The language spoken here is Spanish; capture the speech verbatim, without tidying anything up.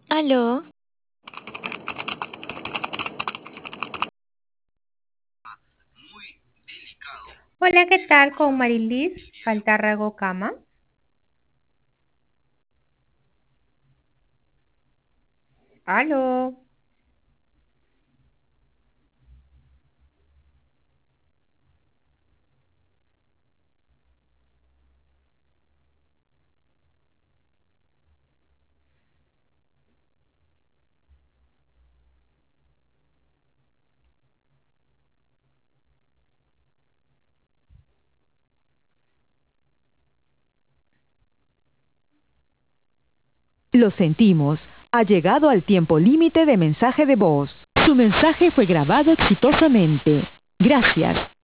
Aló, Hola, ¿qué tal con Marilis Faltárrago Cama? Aló. Lo sentimos, ha llegado al tiempo límite de mensaje de voz. Su mensaje fue grabado exitosamente. Gracias.